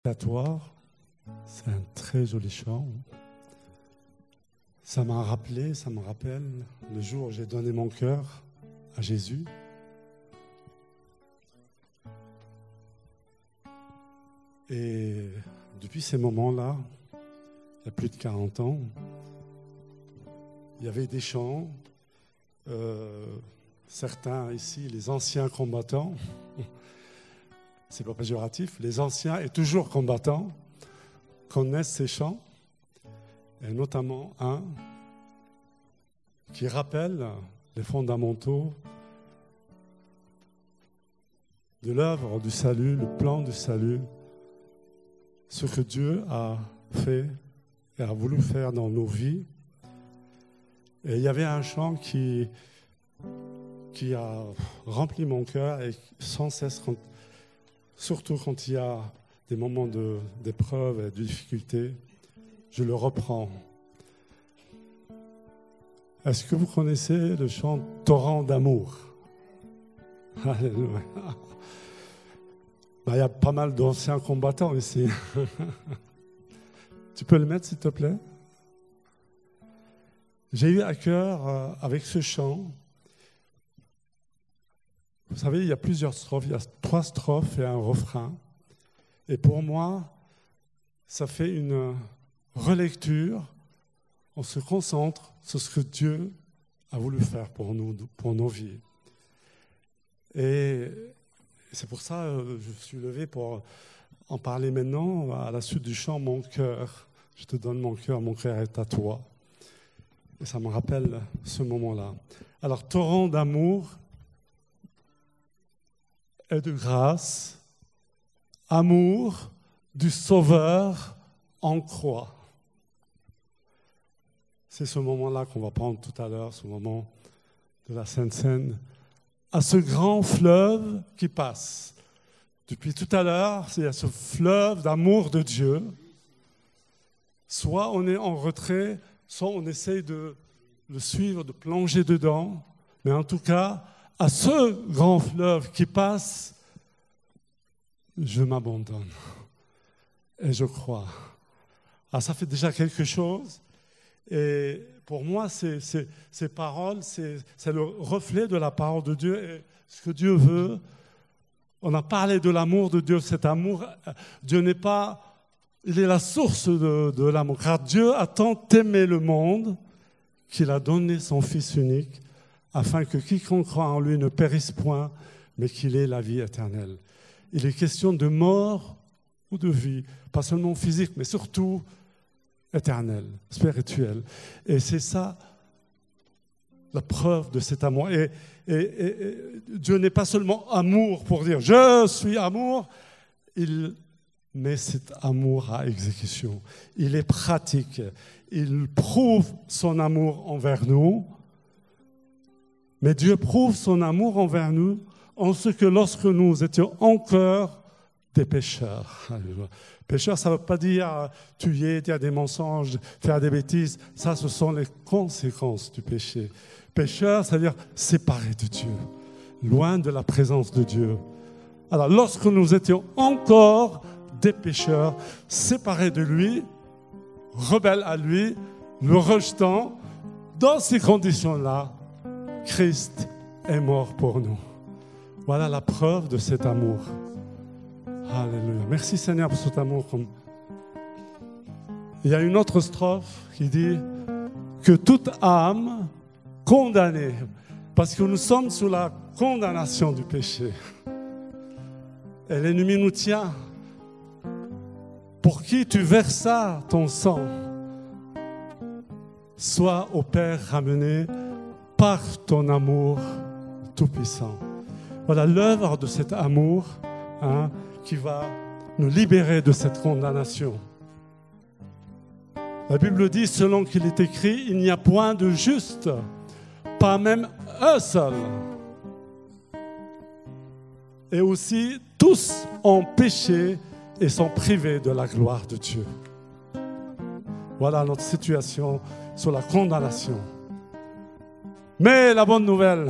Adoratoire, c'est un très joli chant. Ça me rappelle le jour où j'ai donné mon cœur à Jésus. Et depuis ces moments-là, il y a plus de 40 ans, il y avait des chants, certains ici, les anciens combattants, c'est pas péjoratif, les anciens et toujours combattants connaissent ces chants, et notamment un qui rappelle les fondamentaux de l'œuvre du salut, le plan du salut, ce que Dieu a fait et a voulu faire dans nos vies. Et il y avait un chant qui a rempli mon cœur et sans cesse, surtout quand il y a des moments d'épreuve et de difficulté, je le reprends. Est-ce que vous connaissez le chant « Torrent d'amour » ? Alléluia. Il y a pas mal d'anciens combattants ici. Tu peux le mettre, s'il te plaît ? J'ai eu à cœur, avec ce chant, vous savez, il y a plusieurs strophes, il y a 3 strophes et un refrain. Et pour moi, ça fait une relecture. On se concentre sur ce que Dieu a voulu faire pour nous, pour nos vies. Et c'est pour ça que je suis levé pour en parler maintenant, à la suite du chant « Mon cœur ». Je te donne mon cœur est à toi. Et ça me rappelle ce moment-là. Alors, torrent d'amour et de grâce, amour du Sauveur en croix. C'est ce moment-là qu'on va prendre tout à l'heure, ce moment de la Sainte Seine, à ce grand fleuve qui passe. Depuis tout à l'heure, il y a ce fleuve d'amour de Dieu. Soit on est en retrait, soit on essaye de le suivre, de plonger dedans. Mais en tout cas, à ce grand fleuve qui passe, je m'abandonne. Et je crois. Ah, ça fait déjà quelque chose. Et pour moi, ces paroles, c'est le reflet de la parole de Dieu. Et ce que Dieu veut, on a parlé de l'amour de Dieu. Cet amour, Dieu n'est pas... Il est la source de l'amour. Car Dieu a tant aimé le monde qu'il a donné son Fils unique afin que quiconque croit en lui ne périsse point, mais qu'il ait la vie éternelle. Il est question de mort ou de vie, pas seulement physique, mais surtout éternelle, spirituelle. Et c'est ça la preuve de cet amour. Et Dieu n'est pas seulement amour pour dire « je suis amour », il met cet amour à exécution. Il est pratique. Il prouve son amour envers nous. Mais Dieu prouve son amour envers nous en ce que lorsque nous étions encore des pécheurs. Pécheur, ça ne veut pas dire tuer, dire des mensonges, faire des bêtises. Ça, ce sont les conséquences du péché. Pécheur, ça veut dire séparé de Dieu, loin de la présence de Dieu. Alors, lorsque nous étions encore des pécheurs, séparés de lui, rebelles à lui, le rejetant, dans ces conditions-là, Christ est mort pour nous. Voilà la preuve de cet amour. Alléluia. Merci Seigneur pour cet amour. Il y a une autre strophe qui dit que toute âme condamnée, parce que nous sommes sous la condamnation du péché, et l'ennemi nous tient, pour qui tu versas ton sang, soit au Père ramené par ton amour tout-puissant. Voilà l'œuvre de cet amour qui va nous libérer de cette condamnation. La Bible dit, selon qu'il est écrit, il n'y a point de juste, pas même un seul. Et aussi, tous ont péché et sont privés de la gloire de Dieu. Voilà notre situation sur la condamnation. Mais la bonne nouvelle,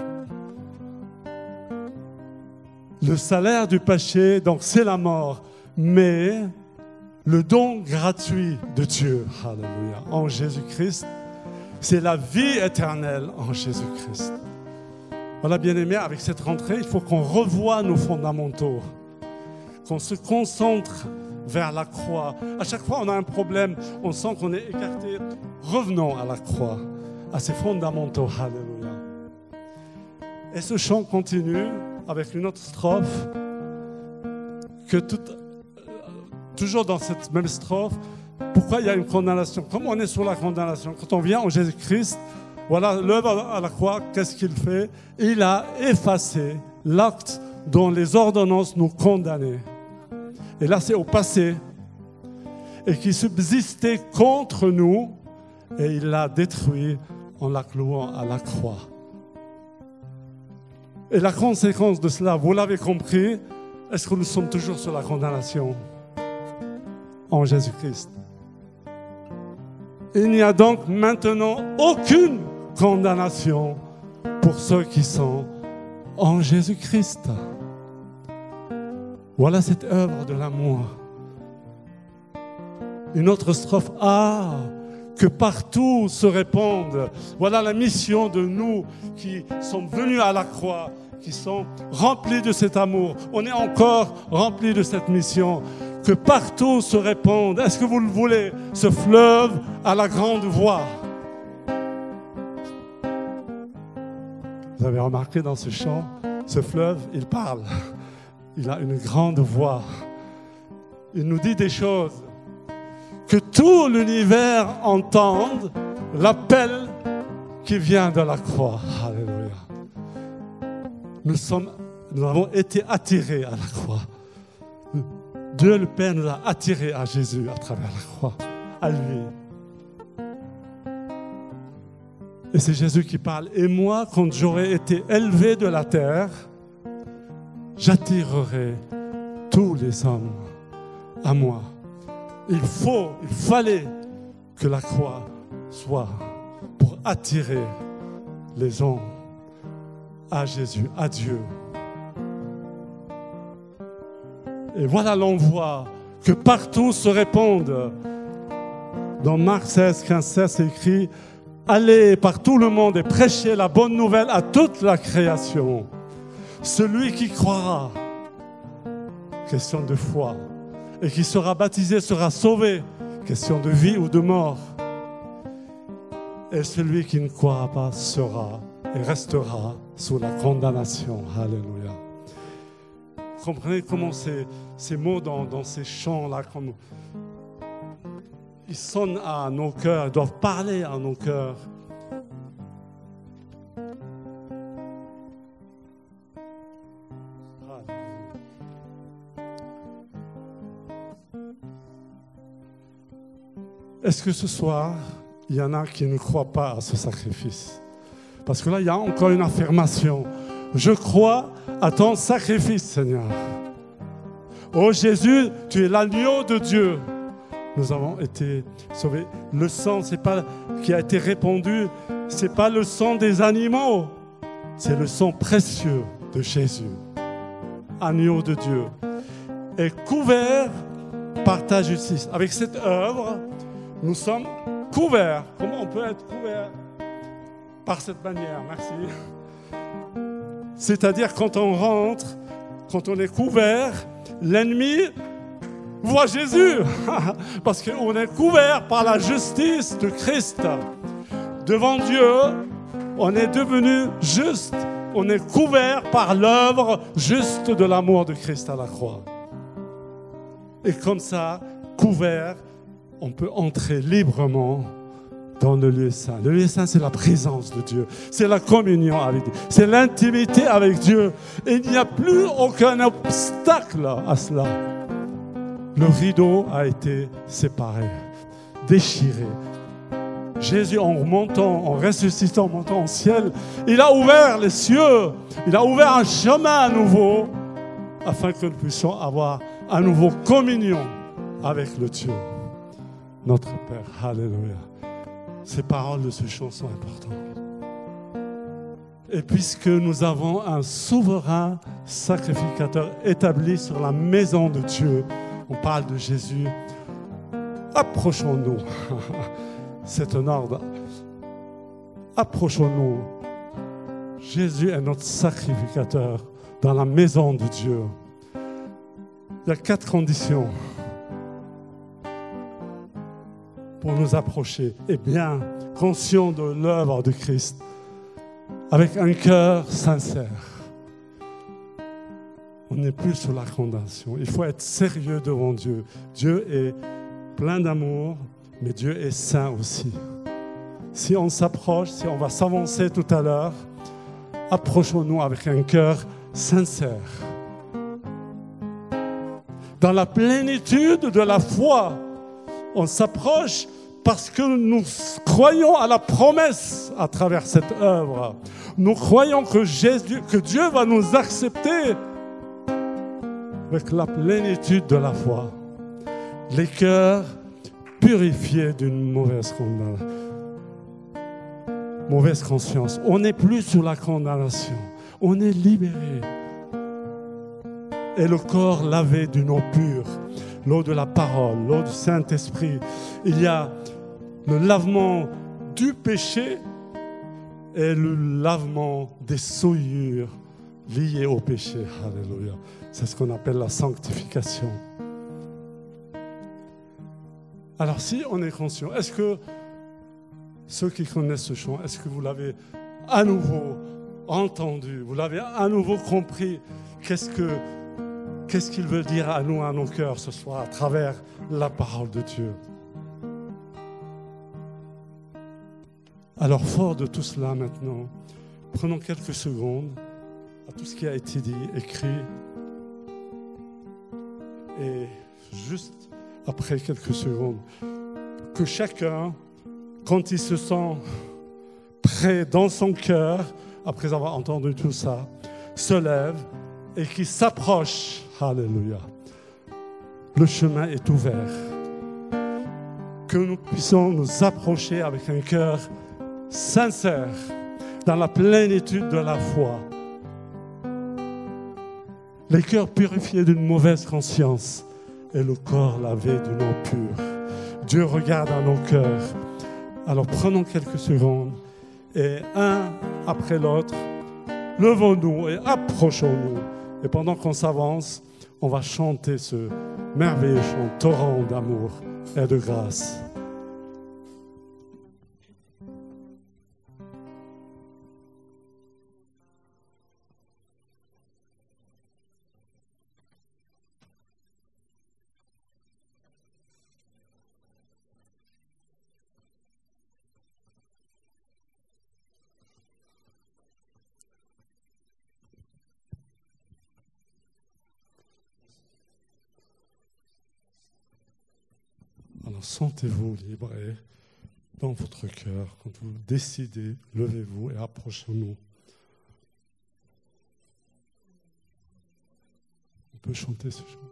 le salaire du péché, donc c'est la mort. mais le don gratuit de Dieu, alléluia, en Jésus-Christ, c'est la vie éternelle en Jésus-Christ. Voilà, bien-aimés, avec cette rentrée, il faut qu'on revoie nos fondamentaux, qu'on se concentre vers la croix. À chaque fois, on a un problème, on sent qu'on est écarté. Revenons à la croix, à ses fondamentaux, alléluia. Et ce chant continue avec une autre strophe, toujours dans cette même strophe, pourquoi il y a une condamnation? Comme on est sur la condamnation, quand on vient en Jésus-Christ, voilà l'œuvre à la croix, qu'est-ce qu'il fait? Il a effacé l'acte dont les ordonnances nous condamnaient. Et là, c'est au passé. Et qui subsistait contre nous, et il l'a détruit en la clouant à la croix. Et la conséquence de cela, vous l'avez compris, est-ce que nous sommes toujours sur la condamnation en Jésus-Christ? Il n'y a donc maintenant aucune condamnation pour ceux qui sont en Jésus-Christ. Voilà cette œuvre de l'amour. Une autre strophe. Ah, que partout se répande. Voilà la mission de nous qui sommes venus à la croix, qui sont remplis de cet amour. On est encore remplis de cette mission. Que partout se répande. Est-ce que vous le voulez? Ce fleuve à la grande voix. Vous avez remarqué dans ce chant, ce fleuve, il parle. Il a une grande voix. Il nous dit des choses. Que tout l'univers entende l'appel qui vient de la croix. Alléluia. Nous avons été attirés à la croix. Dieu le Père nous a attirés à Jésus à travers la croix, à lui. Et c'est Jésus qui parle. Et moi, quand j'aurai été élevé de la terre, j'attirerai tous les hommes à moi. Il fallait que la croix soit pour attirer les gens à Jésus, à Dieu. Et voilà l'envoi, que partout se répande. Dans Marc 16, 15, 16, c'est écrit « Allez par tout le monde et prêchez la bonne nouvelle à toute la création. Celui qui croira, question de foi, et qui sera baptisé sera sauvé, question de vie ou de mort. Et celui qui ne croira pas sera et restera sous la condamnation. » Alléluia. Vous comprenez comment ces mots dans ces chants-là, comme ils sonnent à nos cœurs, ils doivent parler à nos cœurs. Est-ce que ce soir, il y en a qui ne croient pas à ce sacrifice? Parce que là, il y a encore une affirmation. Je crois à ton sacrifice, Seigneur. Oh Jésus, tu es l'agneau de Dieu. Nous avons été sauvés. Le sang, qui a été répandu, ce n'est pas le sang des animaux. C'est le sang précieux de Jésus, agneau de Dieu. Et couvert par ta justice. Avec cette œuvre, nous sommes couverts. Comment on peut être couvert? Par cette manière, merci. C'est-à-dire quand on rentre, quand on est couvert, l'ennemi voit Jésus. Parce qu'on est couvert par la justice de Christ. Devant Dieu, on est devenu juste. On est couvert par l'œuvre juste de l'amour de Christ à la croix. Et comme ça, couvert, on peut entrer librement dans le lieu saint. Le lieu saint, c'est la présence de Dieu. C'est la communion avec Dieu. C'est l'intimité avec Dieu. Et il n'y a plus aucun obstacle à cela. Le rideau a été séparé, déchiré. Jésus, en remontant, en ressuscitant, en montant au ciel, il a ouvert les cieux. Il a ouvert un chemin à nouveau afin que nous puissions avoir à nouveau communion avec le Dieu, notre Père. Alléluia. Ces paroles de ce chant sont importantes. Et puisque nous avons un souverain sacrificateur établi sur la maison de Dieu, on parle de Jésus, approchons-nous. C'est un ordre. Approchons-nous. Jésus est notre sacrificateur dans la maison de Dieu. Il y a 4 conditions pour nous approcher et bien conscient de l'œuvre de Christ avec un cœur sincère. On n'est plus sur la condamnation. Il faut être sérieux devant Dieu. Dieu est plein d'amour, mais Dieu est saint aussi. Si on s'approche, si on va s'avancer tout à l'heure, approchons-nous avec un cœur sincère. Dans la plénitude de la foi, on s'approche parce que nous croyons à la promesse à travers cette œuvre. Nous croyons que Dieu va nous accepter avec la plénitude de la foi. Les cœurs purifiés d'une mauvaise conscience. On n'est plus sous la condamnation. On est libéré. Et le corps lavé d'une eau pure, l'eau de la parole, l'eau du Saint-Esprit. Il y a le lavement du péché et le lavement des souillures liées au péché. Alléluia. C'est ce qu'on appelle la sanctification. Alors si on est conscient, est-ce que ceux qui connaissent ce chant, est-ce que vous l'avez à nouveau entendu, vous l'avez à nouveau compris? Qu'est-ce qu'il veut dire à nous, à nos cœurs ce soir, à travers la parole de Dieu? Alors, fort de tout cela maintenant, prenons quelques secondes à tout ce qui a été dit, écrit, et juste après quelques secondes, que chacun, quand il se sent prêt dans son cœur, après avoir entendu tout ça, se lève et qui s'approche. Alléluia. Le chemin est ouvert. Que nous puissions nous approcher avec un cœur sincère, dans la plénitude de la foi. Les cœurs purifiés d'une mauvaise conscience et le corps lavé d'une eau pure. Dieu regarde à nos cœurs. Alors prenons quelques secondes et un après l'autre, levons-nous et approchons-nous. Et pendant qu'on s'avance, on va chanter ce merveilleux chant, torrent d'amour et de grâce. Alors sentez-vous libre et dans votre cœur, quand vous décidez, levez-vous et approchez-nous. On peut chanter ce chant.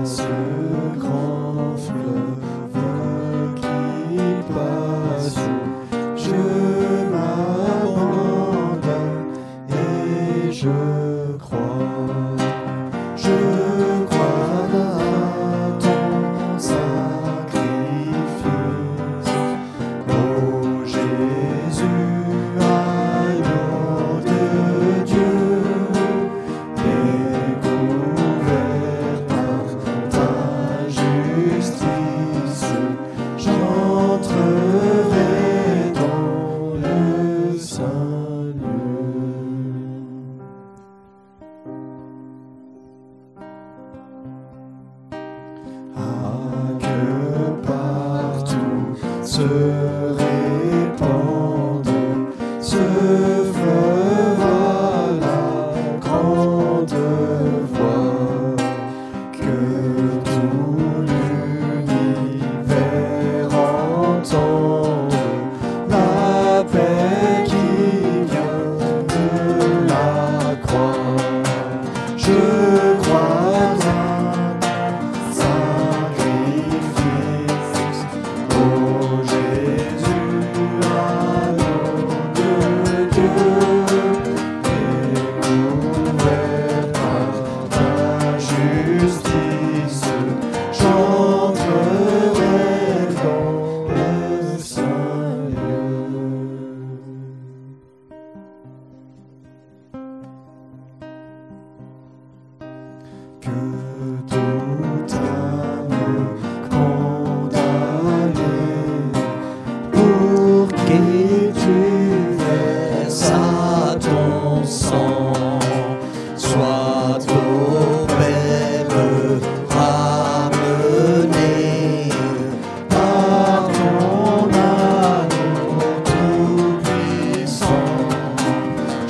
Passe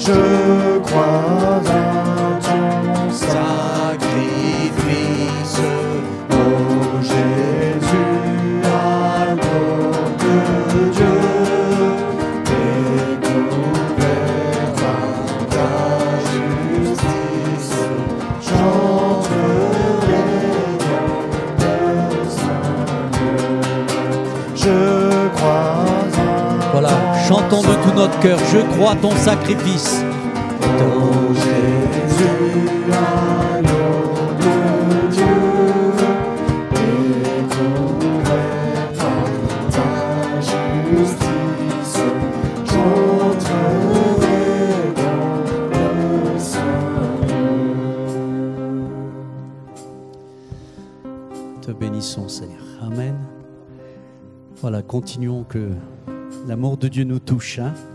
Je crois à ton sacrifice, ô Jésus, agneau de Dieu, découvert par ta justice, j'entrerai dans le Saint-Lieu. Je crois à Voilà, chantons de tout notre cœur. Je crois à ton sacrifice. ton Jésus, agneau de Dieu, découvert par ta justice, j'entrerai dans le Saint-Lieu. Te bénissons, Seigneur. Amen. Voilà, continuons que l'amour de Dieu nous touche.